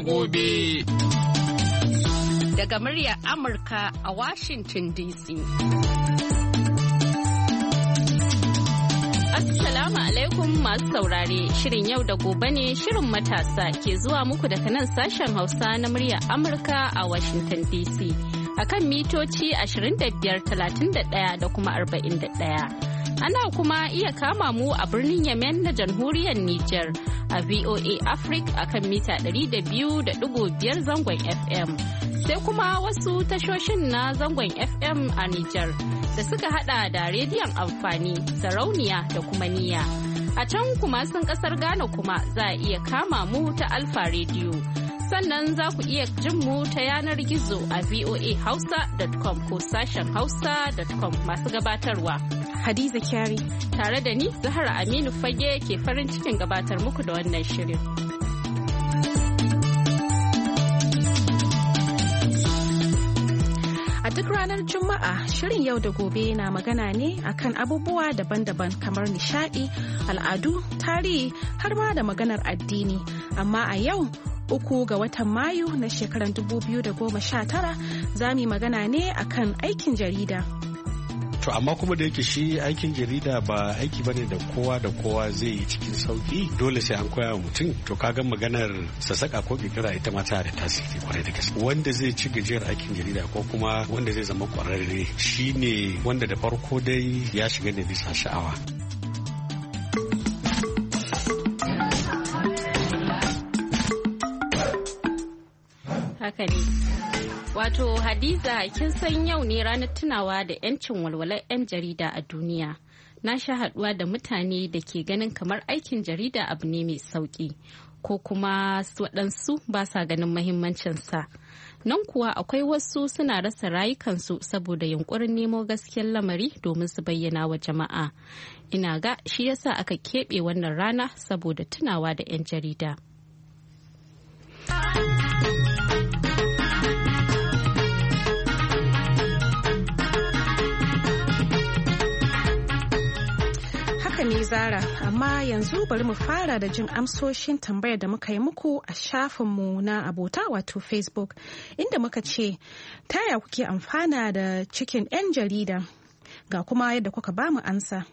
gobe. Daga muryar Amurka a Washington DC. Assalamu alaikum masu saurare, shirin yau da gobe ne shirin matasa ke zuwa muku daga nan sashen Hausa na muryar Amurka a Washington DC akan mitoci 25, 31 da kuma 41. Ana kuma iya kama mu a birnin Yemen na jamhuriyar Nijar a VOA Africa akan mita 200.5 zangon FM. Sai kuma wasu tashoshin na zangon FM a Nijar da suka hada da rediyon amfani, sarauniya da kuma niyya. A can kuma sun kasar Ghana kuma za a iya kama mu ta Alfa Radio. Sannan za ku iya jin mu ta yanar gizo a voahausa.com ko sashen hausa.com masu gabatarwa. Hadiza Kyari. Tare da ni Zahra Aminu Fage ke farin cikin gabatar muku da wannan shirin. A duk ranar Juma'a, shirin yau da gobe na magana ne akan abubuwa daban-daban kamar nishadi, al'adu, tarihi har ma da maganar addini. Amma a yau 3 ga watan Mayu na shekarar 2019 za mu magana ne akan aikin jarida. To amma kuma da yake shi aikin jarida ba aiki bane da kowa zai yi cikin sauki, dole sai an koya wa mutum. To kaga maganar sassaka ko kirkira ita ma tana da tasiri kwarai da gaske. Wanda zai ci gajiyar aikin jarida ko kuma wanda zai zama kwararre shine wanda da farko dai ya shiga da bisa sha'awa. Haka ne. Wato Hadiza, kin san yau ne ranar tunawa da 'yancin walwalar 'yan jarida a duniya. Na sha haduwa da mutane da ke ganin kamar aikin jarida abu ne mai sauki, ko kuma waɗansu ba sa ganin mahimmancinsa. Nan kuwa akwai wasu suna rasa rayukansu saboda yunkurin nemo gaskiyar lamari domin su bayyana wa jama'a. Ina ga shi yasa aka keɓe wannan rana saboda tunawa da 'yan jarida. ne Zara, amma yanzu bari mu fara da jin amsoshin tambayar da muka yi muku a shafinmu na abota wato Facebook, inda muka ce ta yaya kuke amfana da cikin 'yan jarida, ga kuma yadda kuka ba mu ansa.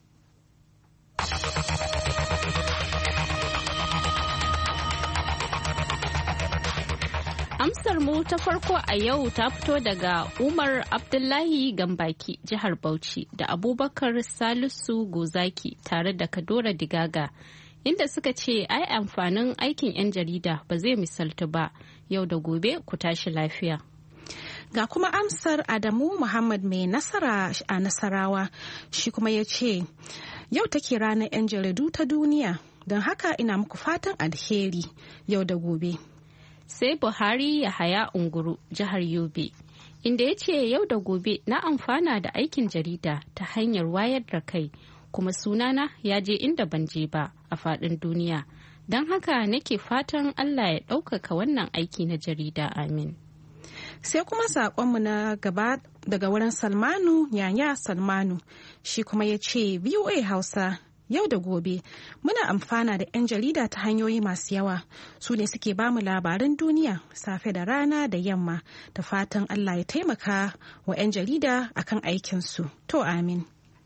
Amsar mu ta farko a yau ta fito daga Umar Abdullahi Gambaki, jihar Bauchi, da Abubakar Salisu Gozaki tare da Kadora Digaga, inda suka ce ai amfanin aikin 'yan jarida ba zai misaltu ba, yau da gobe ku tashi lafiya. Ga kuma amsar Adamu Muhammad mai nasara a Nasarawa, shi kuma ya ce yau take ranar 'yan jaridu ta duniya, don haka ina muku fatan alheri yau da gobe. Sai Buhari Yahaya Unguru, jihar Yobe, inda ya ce yau da gobe na amfana da aikin jarida ta hanyar wayar da kai, kuma sunana ya je inda ban je ba a faɗin duniya, don haka nake fatan Allah ya ɗaukaka wannan aiki na jarida, amin. Sai kuma saƙonmu na gaba daga wurin Salmanu Yaya Salmanu, shi kuma ya ce VOA Hausa yau da gobe muna amfana da 'yan jarida ta hanyoyi masu yawa, su ne suke bamu labaran duniya safe da rana da yamma, da fatan Allah ya taimaka wa 'yan jarida akan aikinsu, to amin.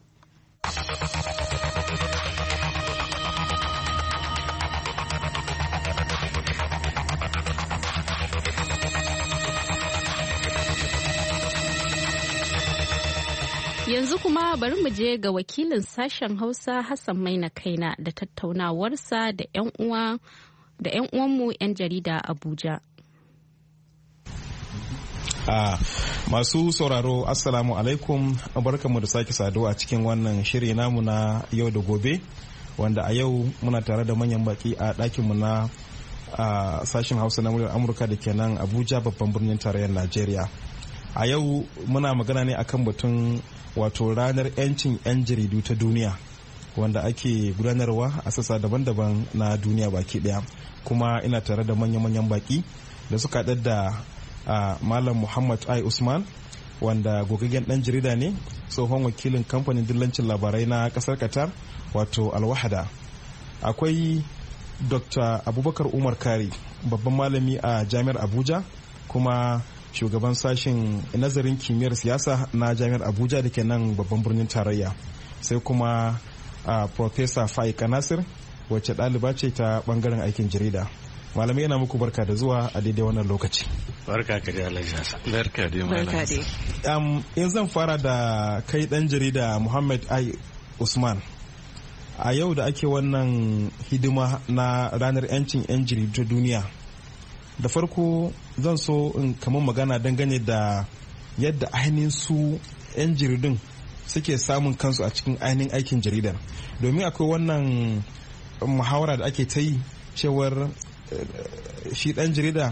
Yanzu kuma bari mu je ga wakilin sashen Hausa Hassan Maina Kaina da tattaunawarsa da 'yan uwanmu 'yan jarida Abuja. Masu sauraro Assalamu alaikum, barkanmu da sake saduwa a cikin wannan shiri namu na yau da gobe, wanda a yau muna tare da manyan baki a ɗakinmu na sashen Hausa na muryar Amurka da ke nan Abuja, babban birnin tarayyar Najeriya. A yau muna magana ne akan batun wato ranar 'yancin 'yan jaridu ta duniya, wanda ake gudanarwa a sassa daban-daban na duniya baki daya. Kuma ina tare da manya-manyan baki da suka haɗar da Malam Muhammad I. Usman, wanda gogaggen ɗan jarida ne, tsohon wakilin kamfanin dillancin labarai na ƙasar Qatar wato Alwahada. Akwai Dr. Abubakar Umar Kari, babban malami a Jami'ar Abuja kuma shugaban sashen nazarin kimiyyar siyasa na Jami'ar Abuja da ke nan babban birnin tarayya. Sai kuma Professor Faika Nasir, wacce ɗaliba ce ta ɓangaren aikin jarida. Malamai yana muku barka da zuwa a daidai wannan lokaci. Barka ka da Alhaji. Barka da Malam. In zan fara da kai ɗan jarida Muhammad Ai Usman. A yau da ake wannan hidima na ranar 'yancin 'yan jaridu ta duniya, da farko zan so in kamar magana dangane da yadda ainihin su 'yan jaridun suke samun kansu a cikin ainihin aikin jaridar. Domin akwai wannan muhawara da ake ta yi cewar shi ɗan jarida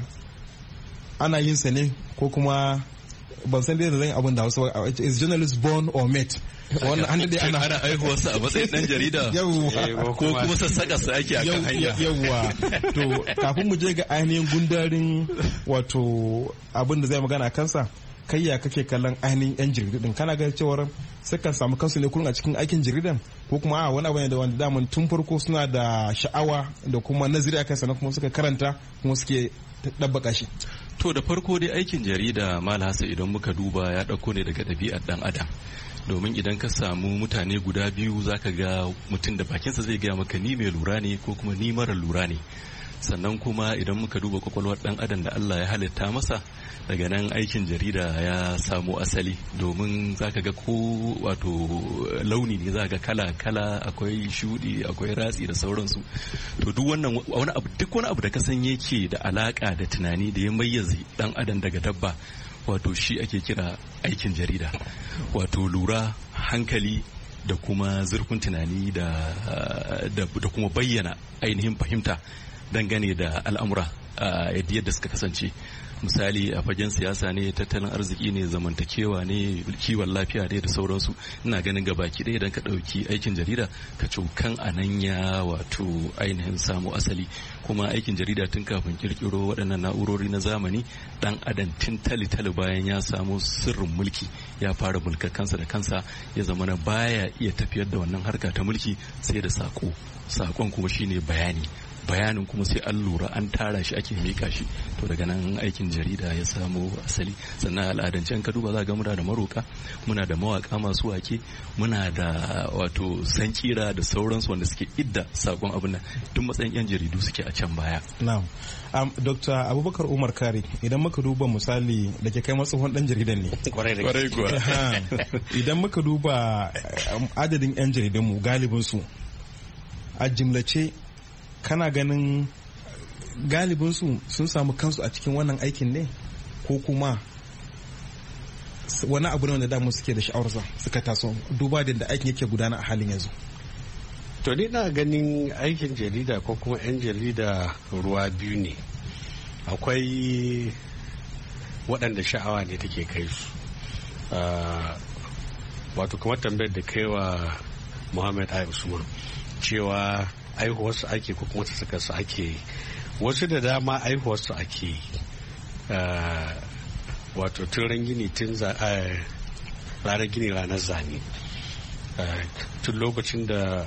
ana yin sa ne ko kuma ban san dai da zan abin da Hausa ba, is journalist born or made? Wannan an dade ana aihuwarsa a matsayin dan jarida ko kuma sassaka su ake akan hanya. Yawwa, to kafin mu je ga ainihin gundarin wato abin da zai magana kansa, kai ya kake kallon ainihin 'yan jaridu din? Kana ga cewar sukan samu kansu ne kullum a cikin aikin jaridan ko kuma a wani abu ne da wanda daman tun farko suna da sha'awa da kuma nazari akan sannan kuma suka karanta kuma suke dabbaka shi? To da farko dai aikin jarida Malam Hassan idan muka duba ya dauko ne daga ɗabi'ar dan adam. Domin idan ka samu mutane guda biyu zaka ga mutum da bakinsa zai gaya maka ni mai lura ne ko kuma ni mara lura ne. Sannan kuma idan muka duba kwakwalwar dan adam da Allah ya halitta masa, daga nan aikin jarida ya samo asali. Domin zaka ga ko wato launi ne, zaka ga kala akwai shudi akwai ratsi da sauransu. To duk wannan wani abu da ka san yake da alaka da tunani da ya mayyaze dan adam daga dabba, wato shi ake kira aikin jarida. Wato lura, hankali da kuma zurfin tunani da kuma bayyana ainihin fahimta dangane da al'amura yadda suka kasance. Misali a fagen siyasa ne, tattalin arziki ne, zamantakewa ne, kiwon lafiya ne da sauransu. Ina ganin gabaki ɗaya idan ka ɗauki aikin jarida ka cokan a nan ya wato ainihin samu asali. Kuma aikin jarida tun kafin kirkiro waɗannan na'urori na zamani, ɗan adam tun tali bayan ya samu sirrin mulki ya fara mulkar kansa da kansa, ya zama na baya iya tafiyar da wannan harka ta mulki sai da sakon kuma shine bayanin kuma sai an lura an tara shi ake mika shi. To daga nan aikin jarida ya samo asali. Sannan al'adance ka duba za ga muna da maroka, muna da mawaka masu wake, muna da wato sankira da sauransu wanda suke idda sakon abin nan, duk matsayin 'yan jaridu suke a can baya. Na'am. Dr. Abubakar Umar Kari, idan muka duba misali da ke kai matsohon dan jaridan ne. Kwarai kuwa. Idan muka duba adadin 'yan jaridunmu galibinsu a jimlace, kana ganin galibinsu sun samu kansu a cikin wannan aikin ne ko kuma wani abu ne wanda damu suke da sha'awarsa suka taso duba da aikin yake gudana a halin yanzu? To ni na ganin aikin jarida ko kuma 'yan jarida ruwa biyu ne. Akwai waɗanda sha'awa ne take kai su, wato kamar tambayar da kaiwa Muhammad Ai Usman cewa aihuwarsu ake ko kuma saka su ake. Wasu da dama aihuwarsu ake wato tun gini tun ranar gini ranar zane, tun lokacin da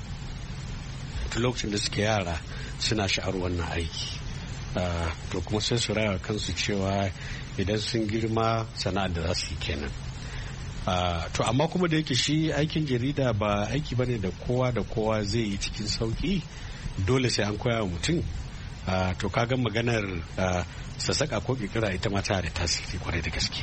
suke yara suna sha'ar wannan aiki. To kuma sai su raya kansu cewa idan sun girma sana'ar da za su yi kenan. To amma kuma da yake shi aikin jarida ba aiki bane da kowa zai yi cikin sauki, dole sai an koya wa mutum. To kaga maganar sassaka ko kirkira ita ma tana da tasiri kwarai da gaske.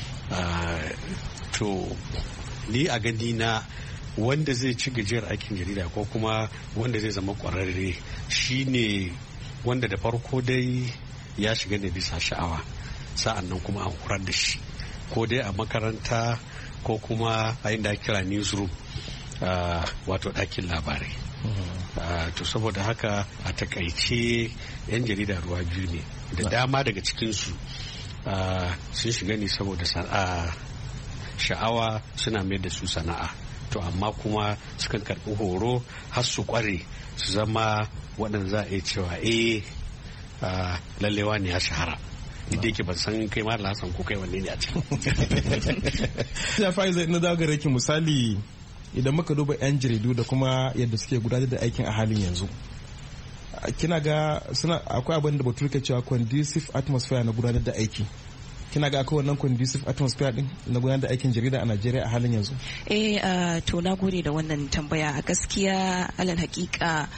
To ni a gani na wanda zai ci gajiyar aikin jarida ko kuma wanda zai zama kwararre shine wanda da farko dai ya shiga ne bisa sha'awa, sa'an nan kuma an horar da shi ko dai a makaranta ko kuma a inda kira newsroom, wato ɗakin labarai. To saboda haka a takaice 'yan jarida ruwa biyu ne, da dama daga cikinsu sun shiga ne saboda sha'awa, suna mai da su sana'a. To amma kuma sukan karɓi horo har su kware su zama waɗanda za a iya cewa lallewa ne ya shahara. Duk da yake ban san kai ma da Hassan ko kai wanne ne a cikin. Ya Faiza, na dawo gare ki, misali idan muka duba 'yan jaridu da kuma yadda suke gudanar da aikin a halin yanzu, kina ga akwai abin da bature ke cewa conducive atmosphere na gudanar da aiki. Kina ga akwai wannan conducive atmosphere din na gudanar da aikin jarida a Najeriya a halin yanzu? To na gode da wannan tambaya. A gaskiya alal hakika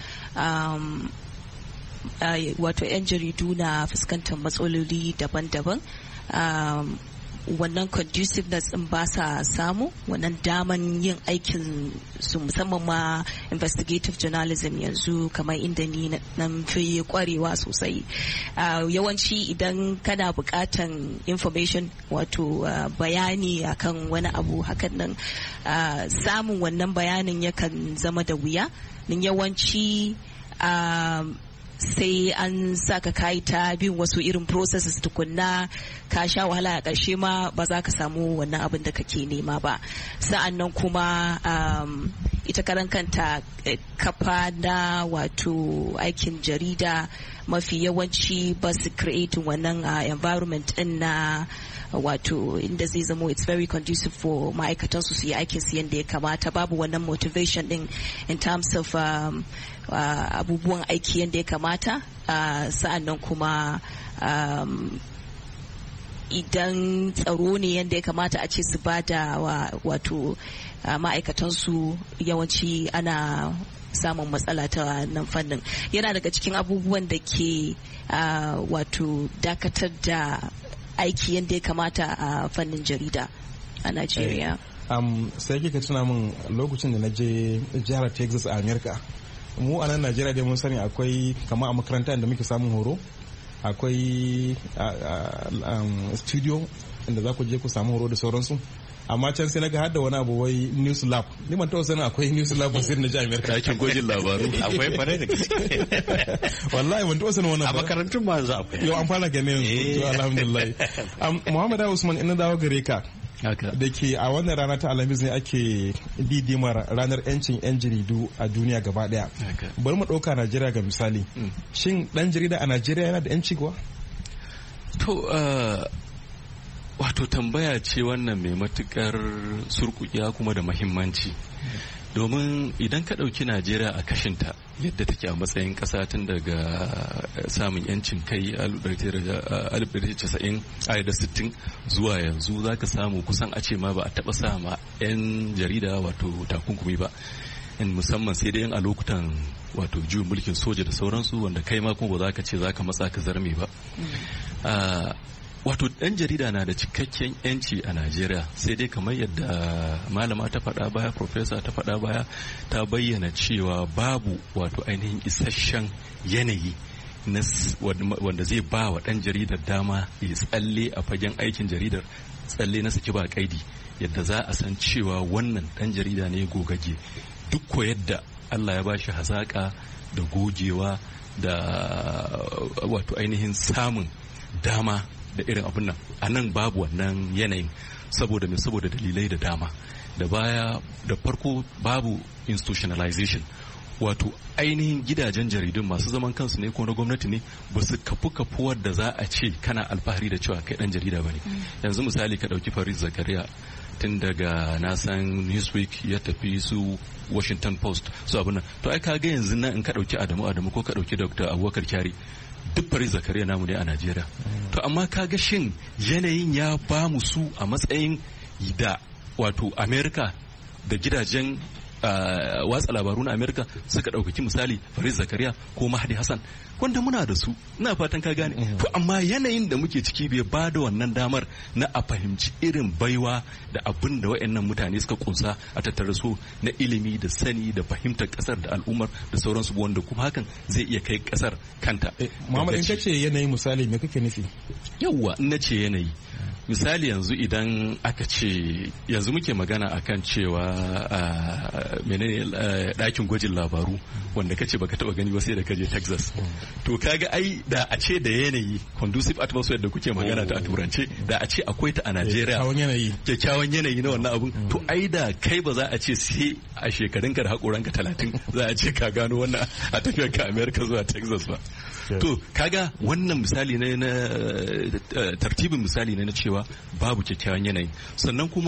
wato 'yan jaridu na fuskantar matsaloli daban-daban. Wannan conduciveness din ba sa samu wannan daman yin aikin su, musamman ma investigative journalism yanzu kamar inda ni nan fi kwarewa sosai. Yawanci idan kana bukatan information wato bayani akan wani abu hakan nan, samun wannan bayanin yakan zama da wuya. Yawanci sai an saka kayi ta bin wasu irin processes tukunna, ka sha wahala a ƙarshe ma ba za ka samu wannan abin da kake nema ba. Sa'an nan kuma ita karan kanta kafa na wato aikin jarida mafi yawanci ba su creating wannan environment din na wato inda zai zamo it's very conducive for ma'aikatan su yi aikin su yadda ya kamata. Babu wannan motivation din in terms of abubuwan aiki yadda ya kamata. Sa'an nan kuma idan tsaro ne yadda ya kamata a ce su ba da wato ma'aikatansu, yawanci ana samun matsala ta nan fannin. Yana daga cikin abubuwan da ke wato dakatar da aiki yadda ya kamata a fannin jarida a Najeriya. Sai kika tuna min lokacin da na je jihar Texas a America. Mu a nan Najeriya dai mun sani akwai kama a makaranta inda muke samun horo, akwai studio inda za ku je ku samu horo da sauransu. Amma can sai naga hada wani abu wai news lab. Ni ban taɓa sanin akwai news lab ba sai na ji America. Aikin gwajin labaru akwai fare da gaske. Wallahi ban taɓa sanin wannan ba. A makarantun ma yanzu akwai. Yau an fara gane yanzu. Alhamdulillah. Muhammad Usman, ina dawo gare ka. Da ke a wannan rana ta Alhamis ne ake didimar ranar 'yancin 'yan jaridu a duniya gaba daya. Bari mu ɗauka Najeriya ga misali. Shin ɗan jarida a Najeriya yana da 'yanci kuwa? To wato tambaya ce wannan mai matukar surkukiya kuma da mahimmanci, domin idan ka ɗauki Najeriya a kashinta yadda take a matsayin ƙasa tun daga samun yancin kai 1960 zuwa yanzu, za ka samu kusan a ce ma ba a taɓa sama 'yan jarida wato takunkumi ba, musamman sai dai a lokutan wato juyin mulkin soja da sauransu, wanda kai ma kuma ba za ka ce za ka matsa ka zarme ba. Wato ɗan jarida na da cikakken yanci a Najeriya, sai dai kamar yadda malama ta faɗa baya, profesa ta faɗa baya, ta bayyana cewa babu wato ainihin isasshen yanayi wanda zai ba wa ɗan jaridar dama ya tsalle a fagen aikin jaridar, tsalle na saki ba kaidi, yadda za a san cewa wannan ɗan jarida ne gogagge, duk ko yadda Allah ya bashi hazaƙa da gogewa da wato ainihin samun dama da irin abin nan. A nan babu wannan yanayin saboda dalilai da dama. Da farko babu institutionalization, wato ainihin gidajen jaridun masu zaman kansu ne ko na gwamnati ne ba su kafuwar da za a ce kana alfahari da cewa kai dan jarida ba ne. Yanzu misali ka ɗauki Farid Zakaria, tun daga na san Newsweek ya tafi su Washington Post su abin nan. To ai kaga yanzu nan in ka ɗauki Adamu ko ka ɗauki Dr. Abubakar Kyari, duk Farid Zakaria namu ne a Najeriya. To amma kaga shin yanayin ya ba mu su a matsayin da wato America da gidajen watsa labaru na Amerika suka ɗaukaki misali Farid Zakaria ko Mahdi Hassan, wanda muna da su, ina fatan ka gane. To amma yanayin da muke ciki bai ba da wannan damar na a fahimci irin baiwa da abin da waɗannan mutane suka kunsa a tattare su na ilimi da sani da fahimtar kasar da al'ummar da sauransu, wanda kuma hakan zai iya kai kasar kanta. Muhammad, in kace yanayi misali me kake nufi? Yawwa, in nace yanayi misali yanzu idan aka ce yanzu muke magana akan cewa menene ɗakin gwajin labaru wanda kace baka taba gani ba sai da kaje Texas. To kaga ai da a ce da yanayi conducive atmosphere da kuke magana ta a turance, da a ce akwai ta a Najeriya kyakkyawan yanayi na wannan abun, to ai da kai ba za a ce sai a shekarunka da haƙoranka 30 za a ce ka gano wannan a tafiyar ka America zuwa Texas ba. To kaga wannan misali ne na tartibin misali ne na cewa babu kyakkyawan yanayi. Sannan kuma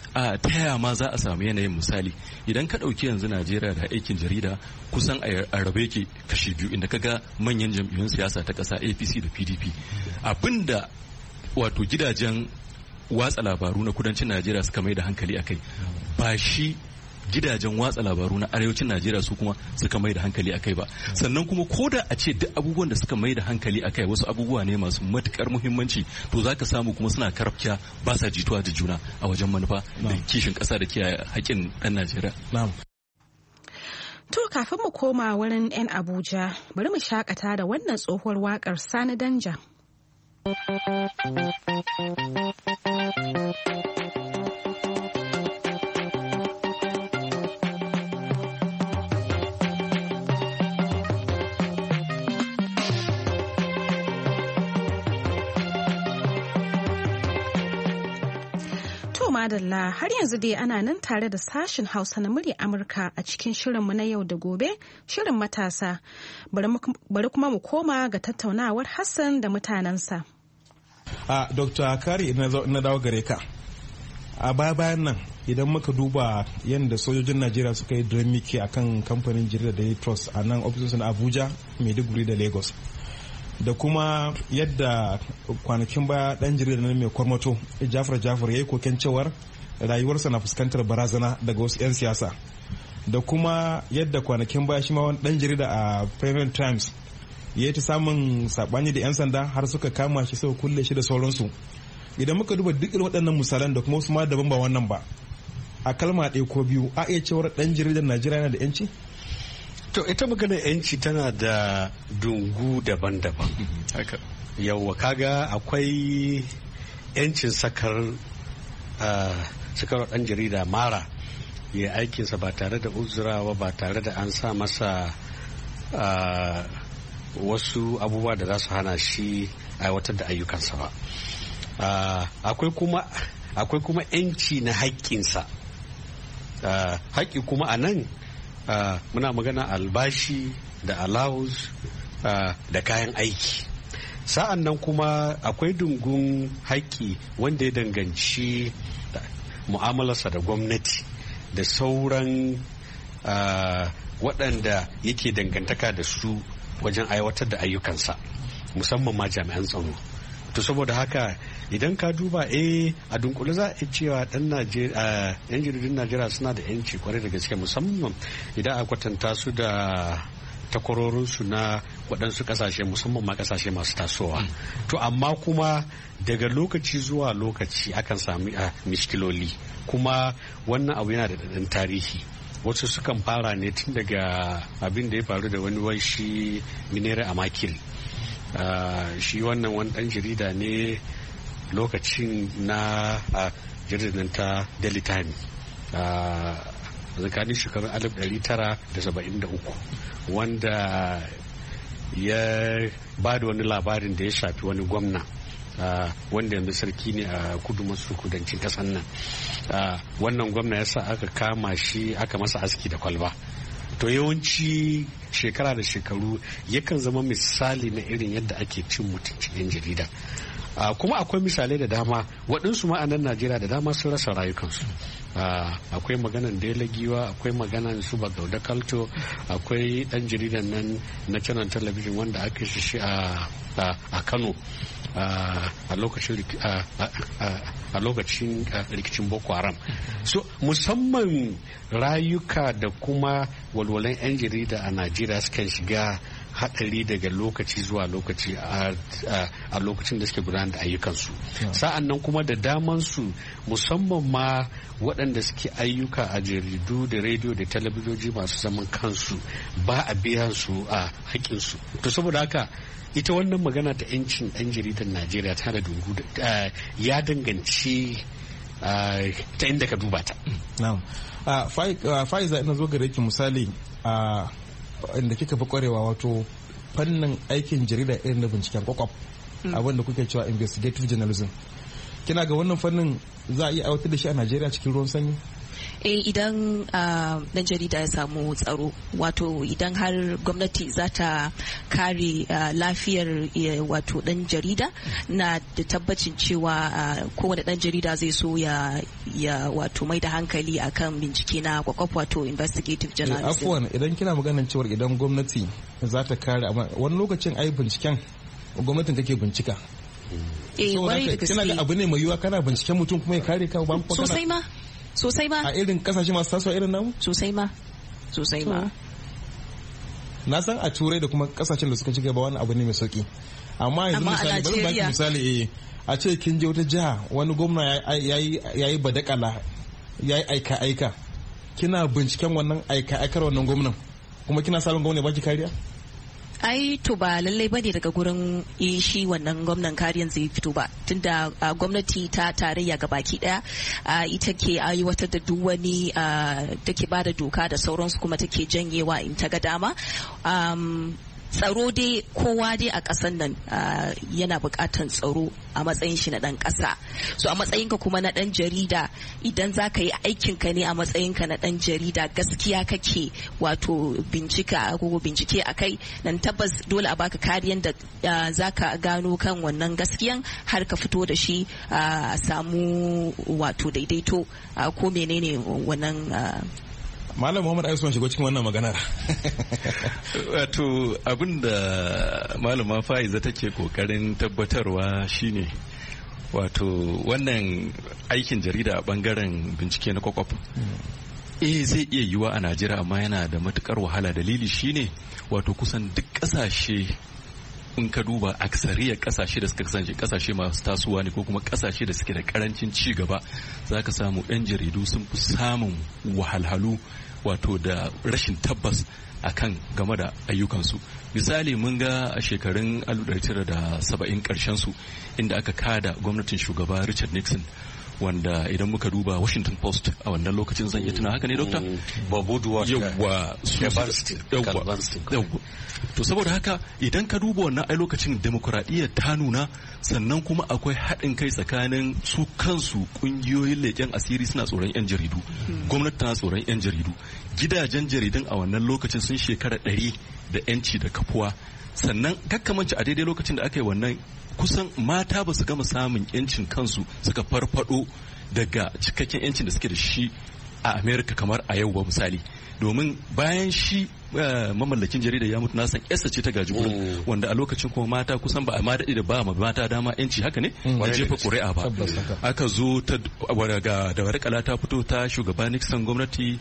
a taya ma za a samu yanayin misali idan ka ɗauki yanzu Najeriya da aikin jarida kusan a rabe ke kashi biyu inda kaga manyan jam'iyyun siyasa ta ƙasa APC da PDP abinda wato gidajen watsa labaru na kudancin Najeriya suka mai da hankali akai ba shi gidajen watsa labaru na arewacin Najeriya su kuma suka mai da hankali akai ba sannan kuma ko da a ce duk abubuwan da suka mai da hankali akai wasu abubuwa ne masu matukar muhimmanci to zaka samu kuma suna karafkiya ba sa jituwa da juna a wajen manufa da kishin kasa da kiyaye haƙƙin ɗan Najeriya. To kafin mu koma wurin 'yan Abuja bari mu shakata da wannan tsohuwar waƙar Sani Danja. Madalla har yanzu dai ana nan tare da sashen Hausa na murya Amurka a cikin shirinmu na yau da gobe shirin matasa bari kuma mu koma ga tattaunawar Hassan da mutanensa. Dr. Kari na dawo gare ka a bayan nan idan muka duba yadda sojojin Najeriya suka yi dramiki akan kamfanin jarida da Trust a nan ofisosin Abuja, Maiduguri da Lagos da kuma yadda kwanakin baya dan jarida na mai kwarmato Jafar ya yi koken cewar rayuwarsa na fuskantar barazana daga wasu 'yan siyasa da kuma yadda kwanakin baya shi ma wani dan jarida a Premium Times ya yi ta samun sabani da 'yan sanda har suka kama shi suka kulle shi da sauransu. Idan muka duba duk irin waɗannan misalan da kuma wasu ma daban ba wannan ba a kalma ɗaya ko biyu a iya cewar dan jaridar Najeriya yana da 'yanci? To ita maganar 'yanci tana da dungu daban-daban. Yawwa kaga akwai 'yancin sakar ɗan jarida mara ya aikinsa ba tare da uzurawa ba tare da an sa masa wasu abubuwa da za su hana shi aiwatar da ayyukansa ba. Akwai kuma 'yanci na haƙƙinsa. Haƙƙi kuma a nan muna magana albashi da allowance da kayan aiki. Sa'an nan kuma akwai dungun haƙƙi wanda ya danganci mu'amalarsa da gwamnati da sauran waɗanda yake dangantaka da su wajen aiwatar da ayyukansa musamman ma jami'an tsaro. To saboda haka idan ka duba a dunkule za a cewa yan jaridun Najeriya suna da 'yanci kwarai da gaske musamman idan a kwatanta su da takwarorinsu na waɗansu ƙasashe musamman ma ƙasashe masu tasowa. To amma kuma daga lokaci zuwa lokaci akan sami mishkiloli kuma wannan abu yana da ɗan tarihi. Wasu sukan fara ne tun daga abin da ya faru da wani wanshi Minere Amakil. Shi wannan wani ɗan jarida ne lokacin na jaridar ta Daily Time tsakanin shekarun 1973 wanda ya ba da wani labarin da ya shafi wani gwamna wanda yanzu sarki ne a kudu maso kudancin ƙasar nan. Wannan gwamna ya sa aka kama shi aka masa aski da kwalba. To yawanci shekara da shekaru yakan zama misali na irin yadda ake cin mutuncin 'yan jarida. Kuma akwai misalai da dama waɗansu ma'anan Najeriya da dama sun rasa rayukansu. Akwai maganan Dela Giwa, akwai maganan su Bagauda Kalto, akwai ɗan jaridan nan na Channel Television wanda aka shi a Kano a lokacin rikicin Boko Haram. So musamman rayuka da kuma walwalan 'yan jarida a Najeriya sukan shiga haɗari daga lokaci zuwa lokaci a lokacin da suke gudanar da ayyukansu. Sa'an nan kuma da damansu musamman ma waɗanda suke ayyuka a jaridu da rediyo da talabijoji masu zaman kansu ba a biyan su a haƙƙinsu. To saboda haka ita wannan magana ta 'yancin 'yan jaridar Najeriya ta da dungu ya danganci ta inda ka duba ta. Faiza ina zo gare ki misali inda kika fi kwarewa wato fannin aikin jarida irin na binciken kwakwaf abin da kuke cewa investigative journalism. Kina ga wannan fannin za a iya aiwatar da shi a Najeriya cikin ruwan sanyi? Idan dan jarida ya samu tsaro, wato idan har gwamnati za ta kare lafiyar wato dan jarida, na da tabbacin cewa kowane dan jarida zai so ya wato mai da hankali akan bincike na kwakwaf, wato investigative journalism. Afuwan, idan kina maganin cewar idan gwamnati za ta kare, wani lokacin ai binciken gwamnatin take bincika. Kina ga abu ne mai yiwuwa kana binciken mutum kuma ya kare ka ba ku sosai ma a irin kasashe masu tasowa irin namu sosai ma na san a turai da kuma kasashen da suka ci gaba wani abu ne mai sauki, amma yanzu misali bari baki misali a ce kin je wata jiha wani gwamna yayi badakala yayi aika kina binciken wannan aikar wannan gwamnan kuma kina salon gwamna baki kariya? Ai to ba lallai bane daga gurin shi wannan gwamnan kariyan zai fito ba, tunda gwamnati ta tarayya ga baki daya ita ke aiwatar da duk wani take bada doka da sauransu, kuma take janyewa in ta ga dama. Tsaro dai kowa dai a ƙasan nan yana buƙatar tsaro a matsayin shi na ɗan ƙasa. So a matsayinka kuma na ɗan jarida, idan za ka yi aikinka ne a matsayinka na ɗan jarida, gaskiya kake wato bincike a kai, nan tabbas dole a baka kariyan da za ka gano kan wannan gaskiyan har ka fito da shi a samu wato daidaito ko menene wannan. Malam Muhammad Aisu shigo cikin wannan maganar. Wato abin da Malama Faiza take kokarin tabbatarwa shine wato wannan aikin jarida a bangaren bincike na kwakwaf. Zai iya yiwa a Najeriya, amma yana da matukar wahala. Dalili shine wato kusan duk kasashe in ka duba aksariyar kasashe da suka kasance kasashe masu tasowa ne ko kuma kasashe da suke da karancin ci gaba, za ka samu 'yan jaridu sun fi samun wahalhalu wato da rashin tabbas akan game da ayyukansu. Misali mun ga a shekarun 1970 karshen su inda aka kada gwamnatin shugaba Richard Nixon, wanda idan muka duba Washington Post a wannan lokacin, zan iya tuna haka ne dokta? To saboda haka idan ka duba wannan ai lokacin demokuraɗiyyar ta nuna, sannan kuma akwai haɗin kai tsakanin su kansu ƙungiyoyin leƙen asiri suna tsoron 'yan jaridu, gwamnati tana tsoron 'yan jaridu, gidajen jaridun a wannan lokacin sun shekara 100 da 'yanci da kafuwa. Sannan kakkamanci a daidai lokacin da aka yi wannan, kusan mata ba su gama samun 'yancin kansu suka farfado daga cikakken 'yancin da suke da shi a Amerika kamar a yau ba misali. Domin bayan shi mamallakin jarida ya mutu, na san yarsa ce ta gaji gurin, wanda a lokacin kuma mata kusan ba a ma daɗe da ba mata dama 'yanci, haka ne, da jefa ƙuri'a ba. Aka zo ta da warkala ta fito ta shugaba Nixon, gwamnati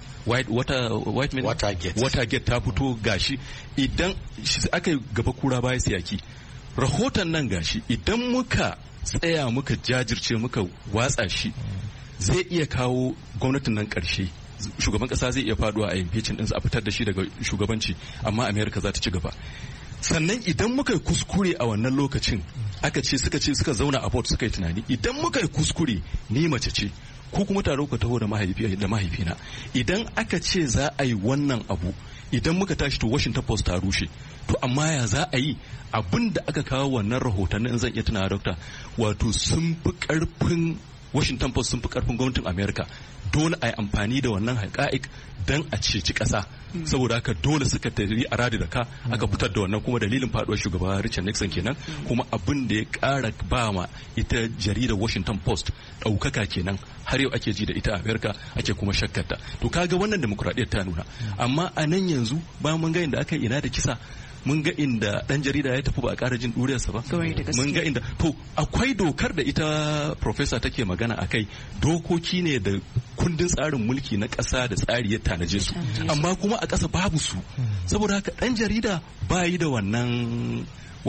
Watergate ta fito, gashi idan aka yi gaba kura baya siyaki. Rahoton nan gashi idan muka tsaya muka jajirce muka watsa shi, zai iya kawo gwamnatin nan ƙarshe. Shugaban kasa zai iya faduwa a impeachment ɗinsa, a fitar da shi daga shugabanci, amma America za ta ci gaba. Sannan idan muka yi kuskure a wannan lokacin, suka zauna a board suka yi tunani, idan muka yi kuskure, ni mace ce ko kuma taro ka taho da mahaifina, idan aka ce za a yi wannan abu, idan muka tashi to Washington Post ta rushe. To amma ya za a yi? Abin da aka kawo wannan rahotannin, zan iya tunawa dokta, wato sun fi karfin Washington Post, sun fi karfin gwamnatin America. Dole a yi amfani da wannan haƙa'iq don a ceci ƙasa. Saboda haka dole suka tafi a radi da ka aka fitar da wannan, kuma dalilin faduwar shugaba Richard Nixon kenan, kuma abin da ya ƙara ba ma ita jaridar Washington Post ɗaukaka kenan, har yau ake ji da ita a America, ake kuma shakkarta. To kaga wannan demokuraɗiyyar ta nuna. Amma a nan yanzu bayan mun ga inda aka yi ina da kisa, mun ga inda dan jarida ya tafi ba a ƙara jin ɗuriyarsa ba, mun ga inda to akwai dokar da ita professor take magana akai, dokoki ne da kundin tsarin mulki na ƙasa da tsari ya tanaje su, amma kuma a ƙasa babu su. Saboda haka dan jarida ba yi da wannan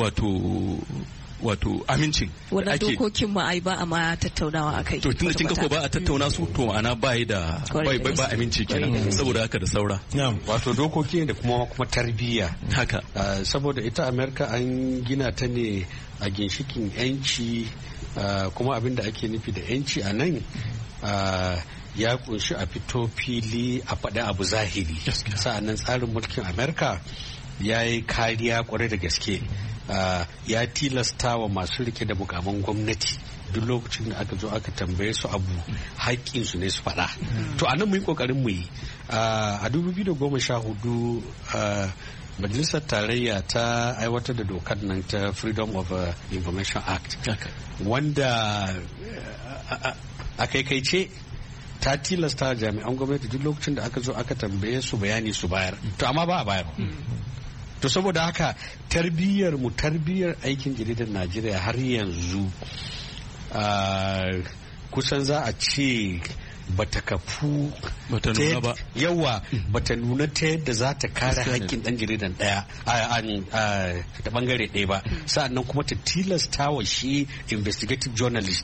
wato amincin wannan dokokin ma ai ba a ma tattaunawa akai. To tunda kin ga ko ba a tattauna su, to ma'ana ba yi da ba aminci kenan, saboda haka da saura. Wato dokoki ne da kuma tarbiyya haka, saboda ita America an gina ta ne a ginshikin yanci, kuma abin da ake nufi da yanci a nan ya kunshi a fito fili a faɗi abu zahiri. Sa'annan tsarin mulkin America ya yi kariya kwarai da gaske, ya tilasta wa masu rike da mukamin gwamnati duk lokacin da aka zo aka tambaye su abu haƙƙin su ne su faɗa. To a nan mu yi ƙoƙarin mu yi a 2014 Majalisar Tarayya ta aiwatar da dokar nan ta Freedom of Information Act wanda a kaikaice ta tilasta jami'an gwamnati duk lokacin da aka zo aka tambaye su bayani su bayar. To amma ba a bayar. To saboda haka tarbiyyar aikin jaridar Najeriya har yanzu kusan za a ce bata kafu bata nuna ba yawa bata nuna ta yadda za ta kare haƙƙin ɗan jaridan ɗaya ta bangare ɗaya ba, sa'annan kuma ta tilasta wa shi investigative journalist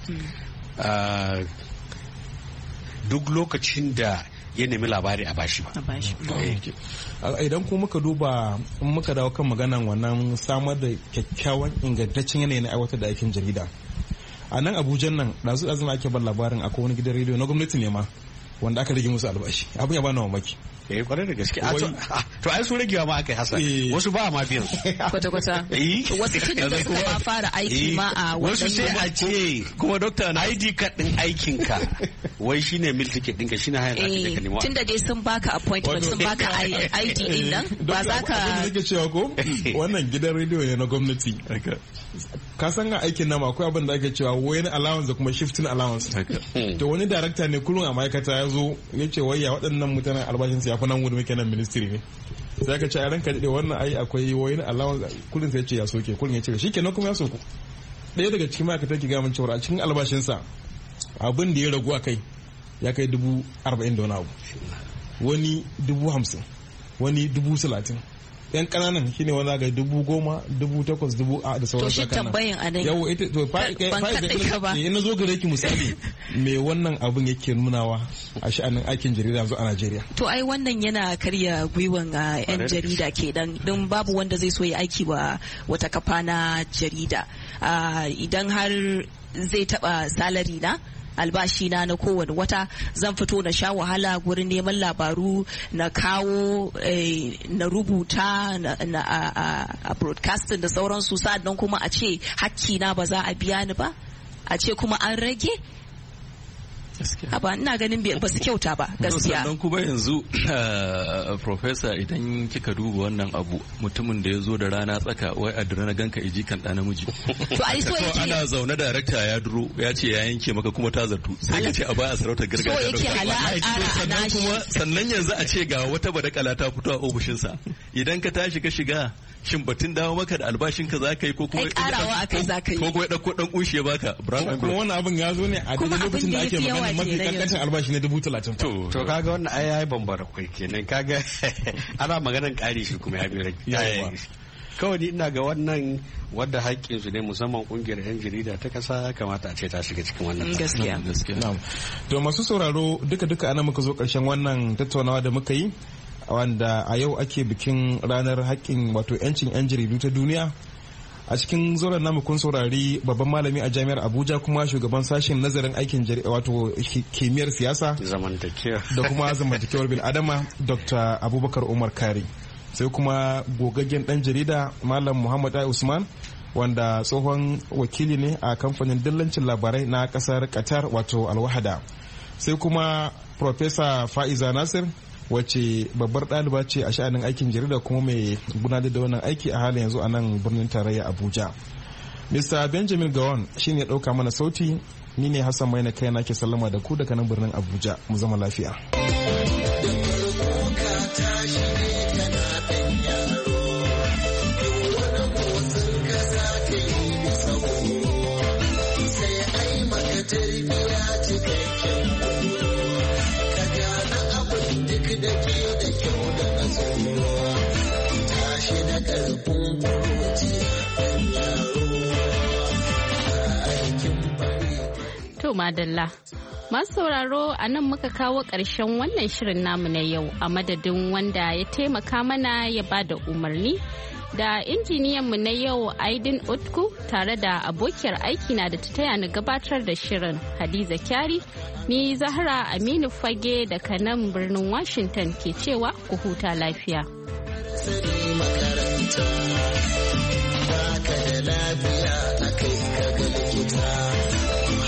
duk lokacin da ya nemi labari a bashi ba. Idan kuma muka duba muka dawo kan maganan wannan samar da kyakkyawan ingantaccen yanayi na aiwatar da aikin jarida a nan Abuja nan ɗazu ake ban labarin akwai wani gidan rediyo na gwamnati ne ma wanda aka rage musu albashi, abin ya bani mamaki. Kwarai da gaske. To ai su ragewa ma aka yi Hassan, wasu ba ma biyan kwata-kwata. Wasu tun da kuma fara aiki ma a wasu sai a ce kuma dokta na ID card din aikin ka wai shine meal ticket ɗinka shine hayan da ka nemo. Tun da dai sun baka appointment sun baka ID din nan ba za ka. Abin da nake cewa ko wannan gidan rediyo ne na gwamnati. Ka san a aikin nan akwai abin da ake cewa wayan allowance da kuma shifting allowance. To wani director ne kullum a ma'aikata ya zo ya ce wai ya waɗannan mutanen albashin su ya fi nan wurin muke nan ministry ne. Sai ka ce a ranka daɗe wannan ai akwai wayan allowance kullum sai ya ce ya soke kullum ya ce shi kenan kuma ya soku. Ɗaya daga cikin ma'aikatan ki gamin cewa a cikin albashinsa abin da ya ragu a kai ya kai 40,000 da wani abu. Wani 50,000 wani 30,000. yan kananan shine wanda ga 10,000, 8,000 da sauran. To shi tambayin a nan yawo ita to in na zo gare ki misali me wannan abun yake nunawa a sha'anin aikin jarida yanzu a Najeriya. To ai wannan yana karya gwiwan yan jarida kenan don babu wanda zai so ya aiki wa wata kafa na jarida idan har zai taba salari na albashi na kowane wata zan fito na sha wahala gurin neman labaru na kawo na rubuta a broadcasting da sauransu sa'annan kuma a ce hakki na ba za a biya ni ba a ce kuma an rage ba ina ganin ba su kyauta ba gaskiya. Sannan kuma yanzu professor idan kika duba wannan abu mutumin da ya zo da rana tsaka wai a na ganka iji kan ɗa namiji. To ai so yake ana zaune director ya duro ya ce ya yanke maka kuma ta zartu sai ka ce a baya sarautar gargajiya. So yake hala a ƙara a kuma sannan yanzu a ce ga wata badakala ta fito a ofishinsa idan ka tashi ka shiga shin batun dawo maka da albashin ka zaka yi ko kuma karawa akai zaka yi ko kuma dauko dan kunshi ya baka kuma wannan abin ya zo ne a daidai lokacin da ake magana mafi kankancin albashi na 30,000. To kaga wannan ai yayi bambara kai kenan kaga ana maganan kari shi kuma ya bi rage. Kawai ni ina ga wannan wadda haƙƙin su ne musamman kungiyar 'yan jarida ta kasa kamata a ce ta shiga cikin wannan gaskiya. To masu sauraro duka ana muka zo ƙarshen wannan tattaunawa da muka yi wanda a yau ake bikin ranar haƙƙin wato 'yancin 'yan jaridu ta duniya. A cikin zoron namu kun saurari babban malami a jami'ar Abuja kuma shugaban sashen nazarin aikin jarida wato kimiyyar siyasa da kuma zamantakewar bil adama Dr. Abubakar Umar Kari, sai kuma gogaggen dan jarida Malam Muhammad Ai Usman wanda tsohon wakili ne a kamfanin dillancin labarai na kasar Qatar wato Al-Wahada, sai kuma Professor Faiza Nasir wacce babbar ɗaliba ce a sha'anin aikin jarida kuma mai gudanar da wannan aiki a halin yanzu a nan birnin tarayya Abuja. Mr. Benjamin Gawon shine ya ɗauka mana sauti, ni ne Hassan Maina kai na ke sallama da ku daga nan birnin Abuja, mu zama lafiya. To madalla. Masu sauraro a nan muka kawo ƙarshen wannan shirin namu na yau a madadin wanda ya taimaka mana ya ba da umarni da injiniyanmu na yau Aidin Utku tare da abokiyar aiki na da ta taya ni gabatar da shirin Hadiza Kyari, ni Zahra Aminu Fage daga nan birnin Washington ke cewa ku huta lafiya. Baka da lafiya akai ka ga likita.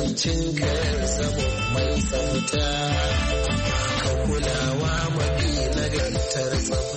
abincin ka zama mai tsafta ka kulawa mafi nagartar tsafta